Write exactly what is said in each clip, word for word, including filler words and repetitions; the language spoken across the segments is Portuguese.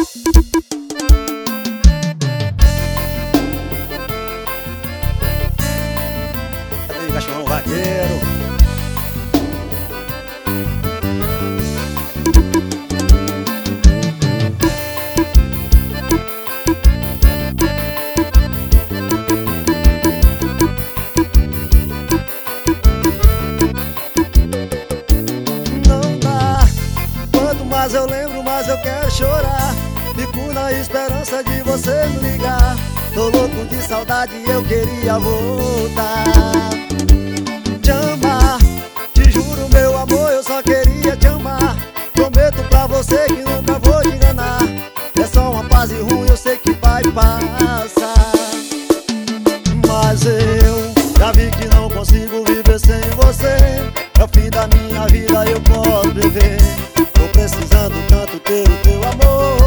Cadê cachorrão vaqueiro? Mas eu lembro, mas eu quero chorar. Fico na esperança de você me ligar. Tô louco de saudade, eu queria voltar. Te amar, te juro meu amor, eu só queria te amar. Prometo pra você que nunca vou te enganar. É só uma fase ruim, eu sei que vai passar. Mas eu já vi que não consigo viver sem você. É o fim da minha vida, eu posso viver. Tô precisando tanto ter o teu amor.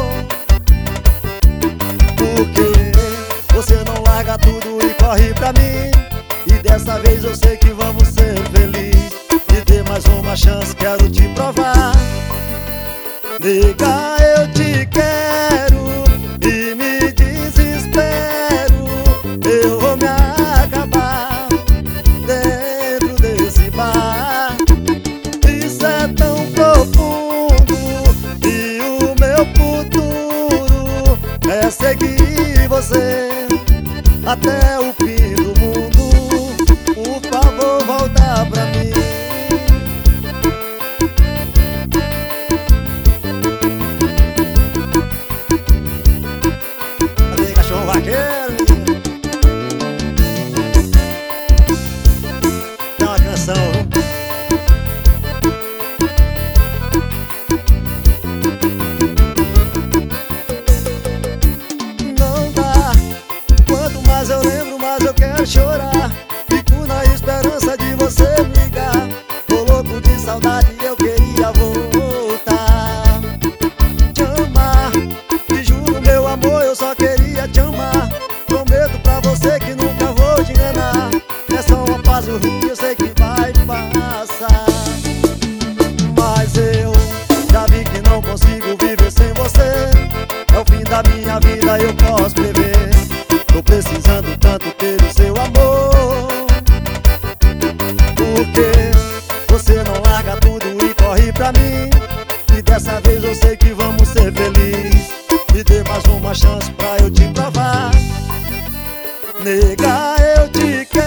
Porque você não larga tudo e corre pra mim. E dessa vez eu sei que vamos ser felizes. Me dê mais uma chance, quero te provar. Nega, eu te quero e me desespero. Eu vou me acabar dentro desse bar. Isso é tão profundo e o meu futuro é seguir você até o fim do mundo. Por favor, volta pra mim. Cadê cachorrão vaqueiro? Tem uma canção, viu? Mas eu lembro, mas eu quero chorar. Fico na esperança de você me ligar. Tô louco de saudade, eu queria voltar. Te amar, te juro meu amor, eu só queria te amar. Prometo pra você que nunca vou te enganar. É só uma fase ruim, eu sei que vai passar. Mas eu já vi que não consigo viver sem você. É o fim da minha vida, eu posso prever. Tô precisando tanto ter o seu amor. Porque você não larga tudo e corre pra mim. E dessa vez eu sei que vamos ser felizes. Me dê mais uma chance pra eu te provar. Nega, eu te quero